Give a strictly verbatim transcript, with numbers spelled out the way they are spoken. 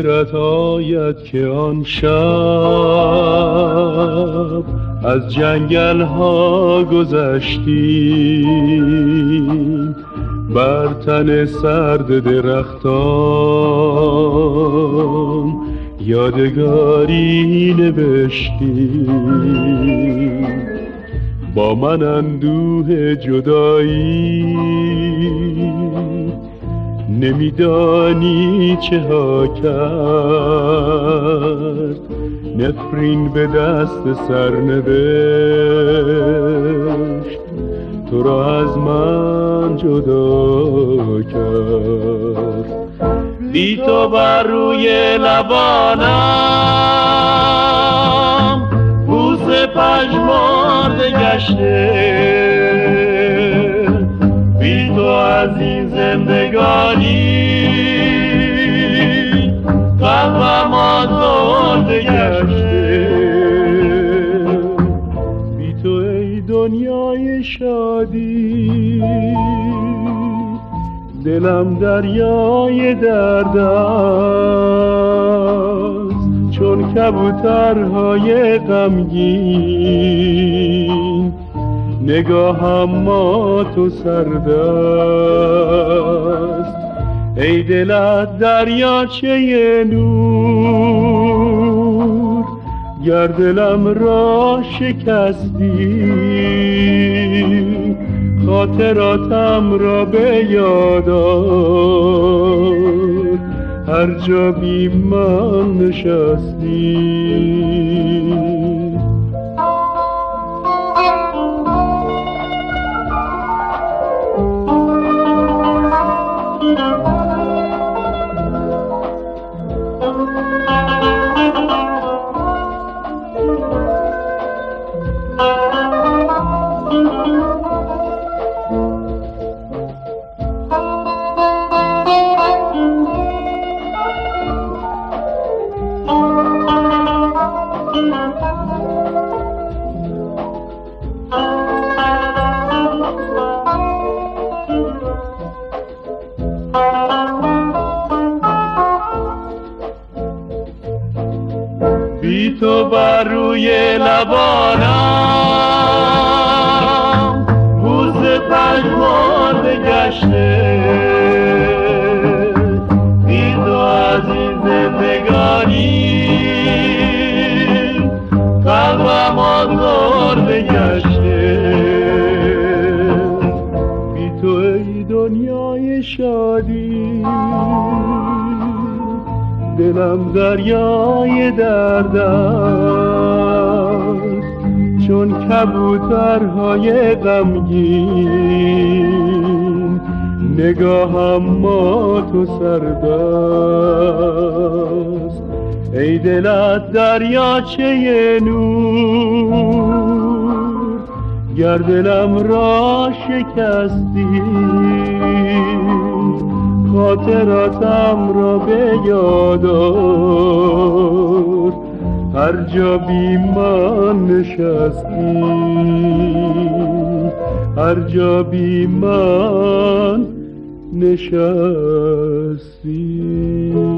خاطرت آید که آن شب از جنگل ها گذشتیم، بر تن سرد درختان یادگاری نوشتیم. با من اندوه جدایی نمیدانی چه ها کرد، نفرین به دست سرنوشت تو را از من جدا کرد. بی تو بر روی لبانم بوس پژمرده گشته، بی تو از این زندگانی قلبم آزرده گشته. بی تو ای دنیای شادی دلم دریای درد است، چون کبوترهای غمگین نگاهم مات و سرد است. ای دلت دریاچه نور، گر دلم را شکستی خاطراتم را به یاد آر، هر جا بی من نشستی. بی تو بر روی لبانم بوس پژمرده گشته، بی تو از این زندگانی قلبم آزرده گشته. بی تو ای دنیای شادی دلم دریای درد است، چون کبوترهای غمگین نگاهم مات و سرد است. ای دلت دریاچه نور، گر دلم را شکستی خاطراتم را به یاد آر، هر جا بی من نشستی، هر جا بی من نشستی.